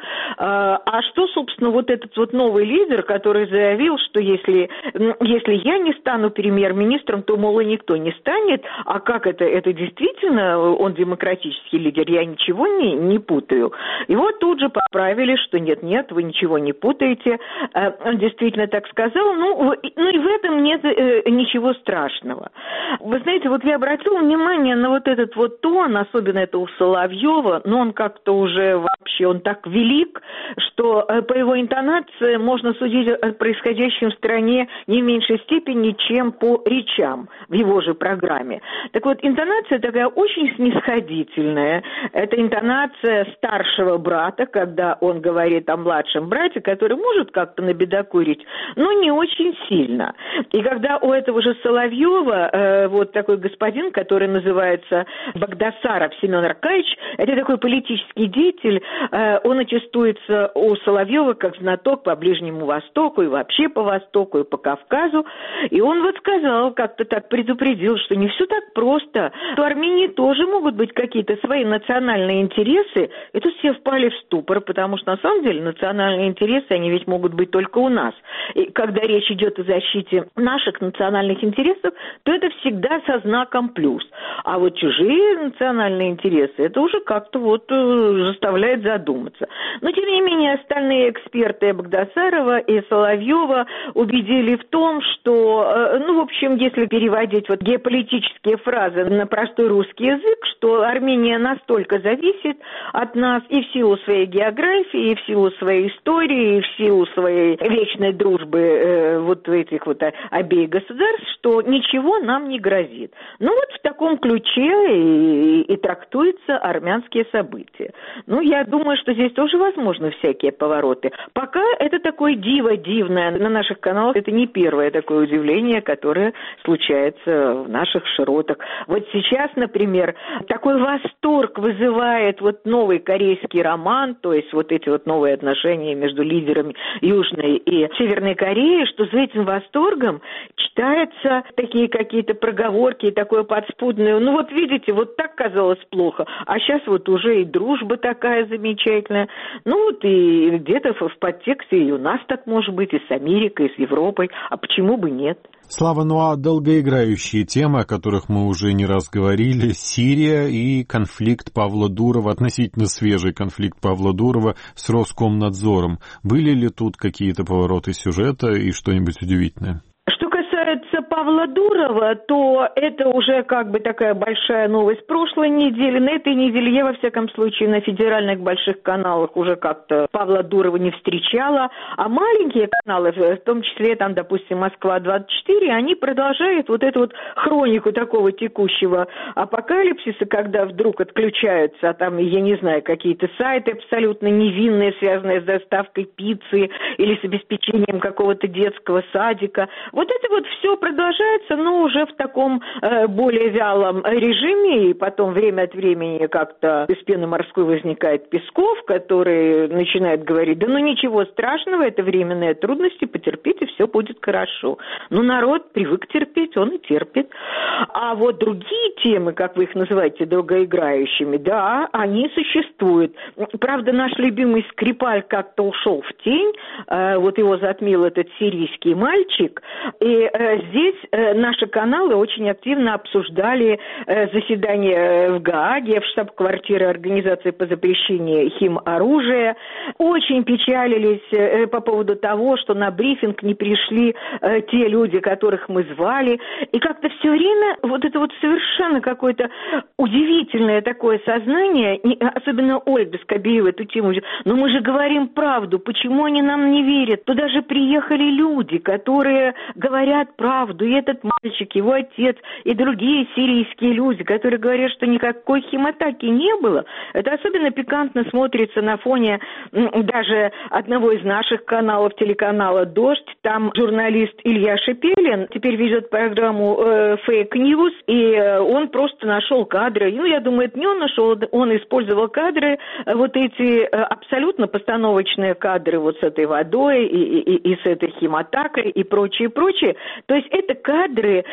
а что, собственно, вот этот вот новый лидер, который заявил, что если, если я не стану премьер-министром, то, мол, и никто не станет, а как это, это действительно, он демократический лидер, я ничего не, не путаю. И вот тут же поправили, что нет-нет, вы ничего не путаете, он действительно так сказал, ну, ну и в этом нет ничего страшного. Вы знаете, вот я обратила внимание на вот этот вот тон, особенно это у Соловьева, но он как-то уже вообще, он так велик, что по его интонации можно судить о происходящем в стране не в меньшей степени, чем по речам в его же программе. Так вот, интонация такая очень снисходительная. Это интонация старшего брата, когда он говорит о младшем брате, который может как-то набедокурить, но не очень сильно. И когда у этого же Соловьева э, вот такой господин, который называется Багдасаров Семен Аркадьевич, это такой политический деятель, э, он аттестуется у Соловьева как знаток по Ближнему Востоку и вообще по Востоку и по Кавказу. И он вот сказал, как-то так предупредил, что не все так просто. У Армении тоже могут быть какие-то свои национальные интересы. И тут все впали в ступор, потому что на самом деле национальные интересы, они ведь могут быть только у нас. И когда речь идет о защите наших национальных интересов, то это всегда со знаком плюс. А вот чужие национальные интересы, это уже как-то вот заставляет задуматься. Но тем не менее остальные эксперты Багдасарова и Соловьева убедили в том, что, ну, в общем, если переводить вот геополитические фразы на простой русский язык, что Армения настолько зависит от нас и в силу своей географии, и в силу своей истории, и в силу своей вечной дружбы э, вот этих вот обеих государств, что ничего нам не грозит. Ну вот в таком ключе и, и трактуются армянские события. Ну, я думаю, что здесь тоже возможны всякие повороты. Пока это такое диво дивное. На наших каналах это не первое такое удивление, которое случается в наших широтах. Вот сейчас, например, такой восторг вызывает вот новый корейский роман, то есть вот эти вот новые отношения между лидерами Южной и Северной Кореи, что за этим восторгом читаются такие какие-то проговорки, такое подспудное. Ну вот видите, вот так казалось плохо, а сейчас вот уже и дружба такая замечательная. Ну вот и где-то в подтексте и у нас так может быть, и с Америкой, и с Европой. А почему бы нет? Слава, ну а долгоиграющие темы, о которых мы уже не раз говорили, Сирия и конфликт Павла Дурова, относительно свежий конфликт Павла Дурова с Роскомнадзором. Были ли тут какие-то повороты сюжета и что-нибудь удивительное? Что касается Павла Дурова, то это уже как бы такая большая новость прошлой недели. На этой неделе я, во всяком случае, на федеральных больших каналах уже как-то Павла Дурова не встречала. А маленькие каналы, в том числе, там, допустим, Москва двадцать четыре, они продолжают вот эту вот хронику такого текущего апокалипсиса, когда вдруг отключаются, а там, я не знаю, какие-то сайты абсолютно невинные, связанные с доставкой пиццы или с обеспечением какого-то детского садика. Вот это вот все продолжается, но уже в таком э, более вялом режиме, и потом время от времени как-то из пены морской возникает Песков, который начинает говорить: да ну ничего страшного, это временные трудности, потерпите, все будет хорошо. Но народ привык терпеть, он и терпит. А вот другие темы, как вы их называете, долгоиграющими, да, они существуют. Правда, наш любимый Скрипаль как-то ушел в тень, э, вот его затмил этот сирийский мальчик. И э, здесь э, наши каналы очень активно обсуждали э, заседание в Гааге, в штаб-квартире Организации по запрещению химоружия. Очень печалились э, по поводу того, что на брифинг не пришли э, те люди, которых мы звали. И как-то все время вот это вот совершенно какое-то удивительное такое сознание, особенно Ольга Скобеева эту тему, но мы же говорим правду, почему они нам не верят? Туда же приехали люди, которые говорят правду, и этот мальчик, его отец, и другие сирийские люди, которые говорят, что никакой химатаки не было. Это особенно пикантно смотрится на фоне даже одного из наших каналов, телеканала «Дождь». Там журналист Илья Шепелин теперь ведет программу э, «Фейк Ньюс», и э, он просто нашел кадры. Ну, я думаю, это не он нашел, он использовал кадры, э, вот эти э, абсолютно постановочные кадры вот с этой водой и, и, и с этой химатакой и прочее, прочее. То есть это кадры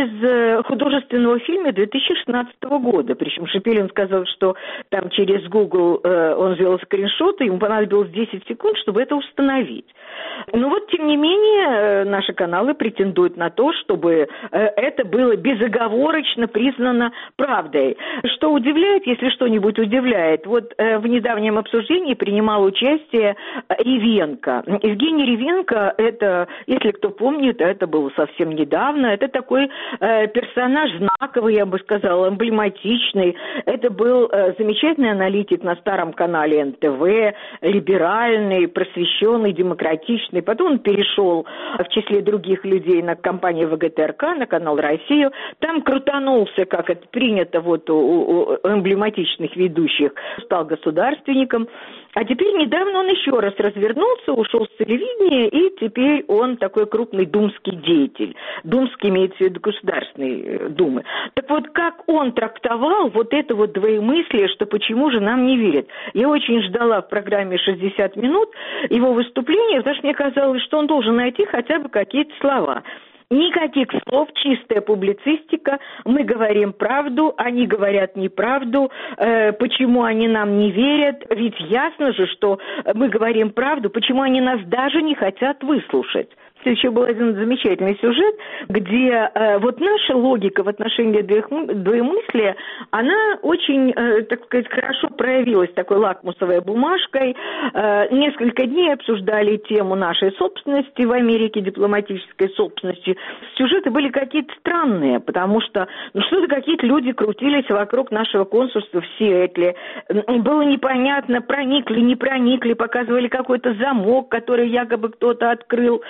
из художественного фильма две тысячи шестнадцатого года. Причем Шепелин сказал, что там через Google э, он сделал скриншоты, ему понадобилось десять секунд, чтобы это установить. Но вот, тем не менее, наши каналы претендуют на то, чтобы это было безоговорочно признано правдой. Что удивляет, если что-нибудь удивляет, вот в недавнем обсуждении принимал участие Ревенко. Евгений Ревенко, это, если кто помнит, это было совсем недавно, это такой персонаж знаковый, я бы сказала, эмблематичный. Это был замечательный аналитик на старом канале эн тэ вэ, либеральный, просвещенный, демократичный. Потом он перешел в числе других людей на компанию вэ гэ тэ эр ка, на канал «Россию». Там крутанулся, как это принято вот у, у эмблематичных ведущих, стал государственником. А теперь недавно он еще раз развернулся, ушел с телевидения, и теперь он такой крупный думский деятель. Думский имеется в виду Государственной Думы. Так вот, как он трактовал вот это вот двоемыслие, что почему же нам не верят? Я очень ждала в программе шестьдесят минут его выступления, потому что мне казалось, что он должен найти хотя бы какие-то слова. Никаких слов, чистая публицистика, мы говорим правду, они говорят неправду, э, почему они нам не верят, ведь ясно же, что мы говорим правду, почему они нас даже не хотят выслушать. Еще был один замечательный сюжет, где э, вот наша логика в отношении двоемыслия, она очень, э, так сказать, хорошо проявилась такой лакмусовой бумажкой. Э, несколько дней обсуждали тему нашей собственности в Америке, дипломатической собственности. Сюжеты были какие-то странные, потому что ну, что-то какие-то люди крутились вокруг нашего консульства в Сиэтле. Было непонятно, проникли, не проникли, показывали какой-то замок, который якобы кто-то открыл.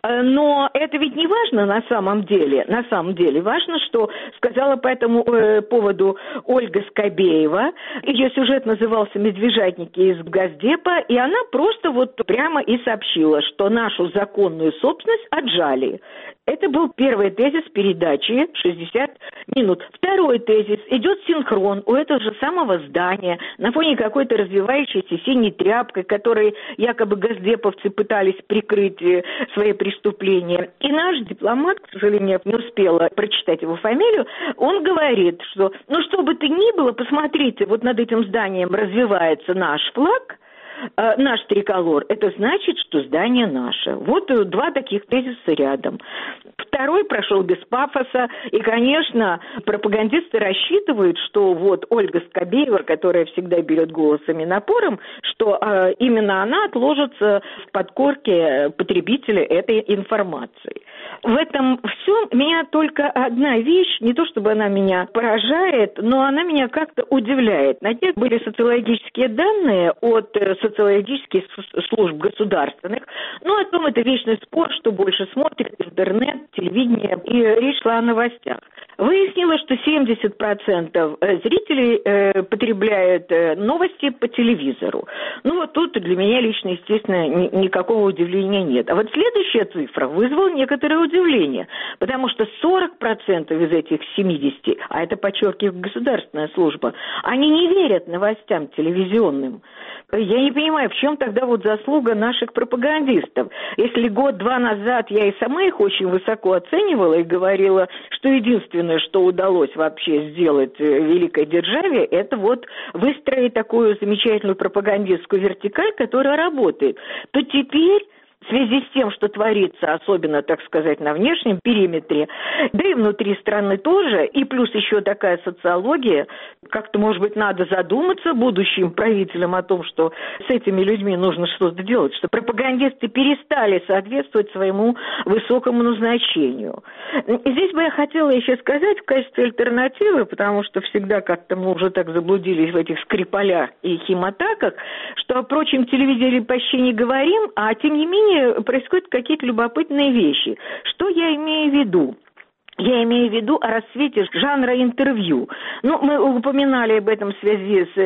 Но это ведь не важно на самом деле. На самом деле важно, что сказала по этому э, поводу Ольга Скобеева. Ее сюжет назывался «Медвежатники из Госдепа», и она просто вот прямо и сообщила, что нашу законную собственность отжали. Это был первый тезис передачи шестьдесят минут. Второй тезис. Идет синхрон у этого же самого здания на фоне какой-то развивающейся синей тряпкой, которой якобы госдеповцы пытались прикрыть свои преступления. И наш дипломат, к сожалению, не успела прочитать его фамилию, он говорит, что ну что бы то ни было, посмотрите, вот над этим зданием развивается наш флаг, э, наш триколор, это значит, что здание наше. Вот два таких тезиса рядом. Второй прошел без пафоса, и, конечно, пропагандисты рассчитывают, что вот Ольга Скобеева, которая всегда берет голосом и напором, что э, именно она отложится в подкорке потребителя этой информации. В этом всем меня только одна вещь, не то чтобы она меня поражает, но она меня как-то удивляет. На днях были социологические данные от социологических служб государственных, но о том это вечный спор, что больше смотрит интернет, телевидение, и речь шла о новостях. Выяснилось, что семьдесят процентов зрителей э, потребляют э, новости по телевизору. Ну вот тут для меня лично, естественно, ни, никакого удивления нет. А вот следующая цифра вызвала некоторое удивление, потому что сорок процентов из этих семидесяти, а это, подчеркиваю, государственная служба, они не верят новостям телевизионным. Я не понимаю, в чем тогда вот заслуга наших пропагандистов. Если год-два назад я и сама их очень высоко оценивала и говорила, что единственное, что удалось вообще сделать великой державе, это вот выстроить такую замечательную пропагандистскую вертикаль, которая работает, то теперь в связи с тем, что творится, особенно, так сказать, на внешнем периметре, да и внутри страны тоже, и плюс еще такая социология, как-то, может быть, надо задуматься будущим правителям о том, что с этими людьми нужно что-то делать, что пропагандисты перестали соответствовать своему высокому назначению. И здесь бы я хотела еще сказать в качестве альтернативы, потому что всегда как-то мы уже так заблудились в этих Скрипалях и химатаках, что о прочем телевидении почти не говорим, а тем не менее происходят какие-то любопытные вещи. Что я имею в виду? Я имею в виду о расцвете жанра интервью. Ну, мы упоминали об этом в связи с,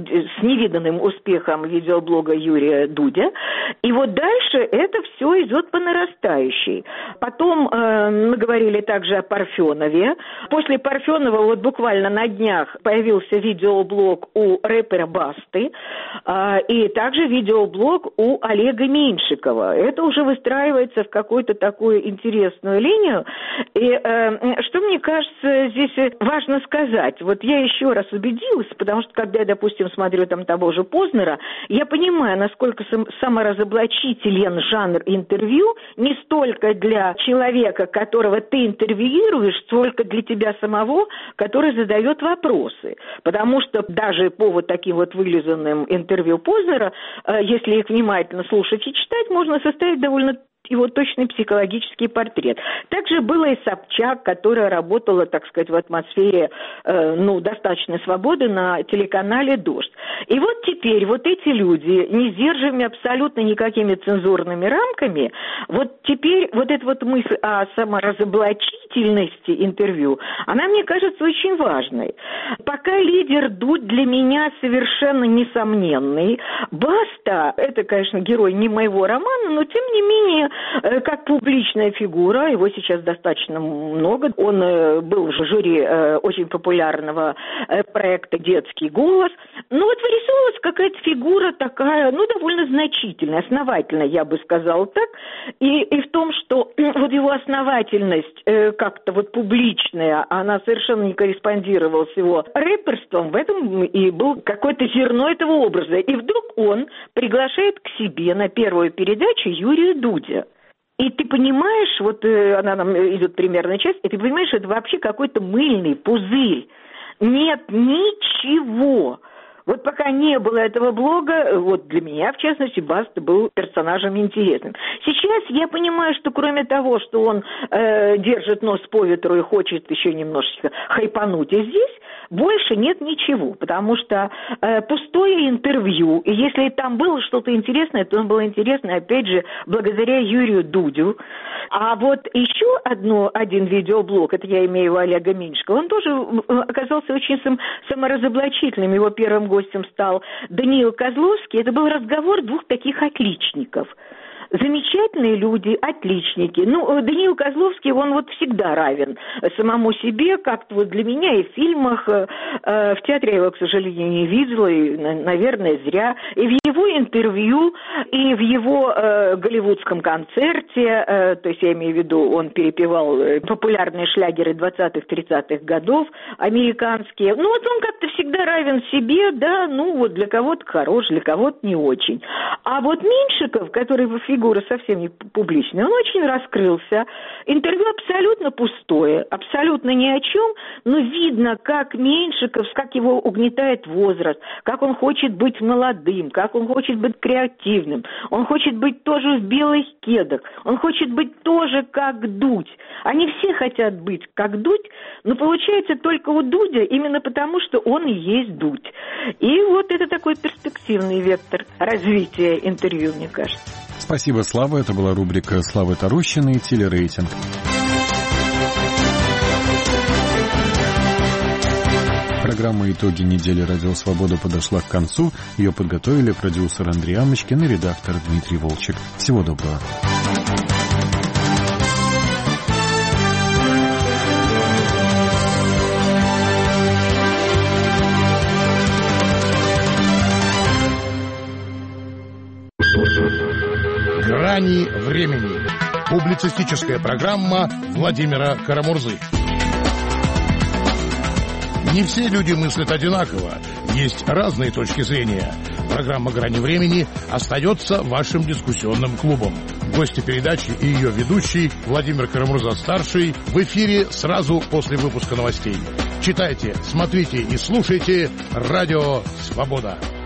с невиданным успехом видеоблога Юрия Дудя. И вот дальше это все идет по нарастающей. Потом э, мы говорили также о Парфенове. После Парфенова вот буквально на днях появился видеоблог у рэпера Басты. Э, и также видеоблог у Олега Меньшикова. Это уже выстраивается в какую-то такую интересную линию. И э, что мне кажется здесь важно сказать, вот я еще раз убедилась, потому что когда я, допустим, смотрю там того же Познера, я понимаю, насколько сам, саморазоблачителен жанр интервью не столько для человека, которого ты интервьюируешь, сколько для тебя самого, который задает вопросы. Потому что даже по вот таким вот вылизанным интервью Познера, если их внимательно слушать и читать, можно составить довольно его точный психологический портрет. Также было и Собчак, которая работала, так сказать, в атмосфере э, ну, достаточной свободы на телеканале «Дождь». И вот теперь вот эти люди, не сдерживаемые абсолютно никакими цензурными рамками, вот теперь вот эта вот мысль о саморазоблачительности интервью, она, мне кажется, очень важной. Пока лидер Дудь для меня совершенно несомненный. Баста, это, конечно, герой не моего романа, но тем не менее как публичная фигура, его сейчас достаточно много. Он был в жюри очень популярного проекта «Детский голос». Ну вот вырисовывалась какая-то фигура такая, ну, довольно значительная, основательная, я бы сказала так. И, и в том, что вот его основательность как-то вот публичная, она совершенно не корреспондировала с его рэперством, в этом и был какое-то зерно этого образа. И вдруг он приглашает к себе на первую передачу Юрия Дудя. И ты понимаешь, вот э, она нам идет примерная часть, и ты понимаешь, это вообще какой-то мыльный пузырь. Нет ничего. Вот пока не было этого блога, вот для меня, в частности, Баста был персонажем интересным. Сейчас я понимаю, что кроме того, что он э, держит нос по ветру и хочет еще немножечко хайпануть и здесь, больше нет ничего, потому что э, пустое интервью, и если там было что-то интересное, то оно было интересно, опять же, благодаря Юрию Дудю. А вот еще одно, один видеоблог, это я имею в виду Олега Меньшикова, он тоже оказался очень сам, саморазоблачительным. Его первым гостем стал Даниил Козловский. Это был разговор двух таких отличников. Замечательные люди, отличники. Ну, Даниил Козловский, он вот всегда равен самому себе, как-то вот для меня и в фильмах, э, в театре я его, к сожалению, не видела, и, наверное, зря. И в его интервью, и в его э, голливудском концерте, э, то есть я имею в виду, он перепевал популярные шлягеры двадцатых-тридцатых годов, американские. Ну, вот он как-то всегда равен себе, да, ну, вот для кого-то хорош, для кого-то не очень. А вот Меньшиков, который его фигура совсем не публичная, он очень раскрылся. Интервью абсолютно пустое, абсолютно ни о чем, но видно, как Меньшиков, как его угнетает возраст, как он хочет быть молодым, как он хочет быть креативным, он хочет быть тоже в белых кедах, он хочет быть тоже как Дудь. Они все хотят быть как Дудь, но получается только у Дудя именно потому, что он и есть Дудь. И вот это такой перспективный вектор развития интервью, мне кажется. Спасибо, Слава. Это была рубрика Славы Тарущиной «Телерейтинг». Программа «Итоги недели Радио Свобода» подошла к концу. Ее подготовили продюсер Андрей Амочкин и редактор Дмитрий Волчек. Всего доброго. «Грани времени». Публицистическая программа Владимира Карамурзы. Не все люди мыслят одинаково. Есть разные точки зрения. Программа «Грани времени» остается вашим дискуссионным клубом. Гости передачи и ее ведущий Владимир Карамурза-старший в эфире сразу после выпуска новостей. Читайте, смотрите и слушайте «Радио Свобода».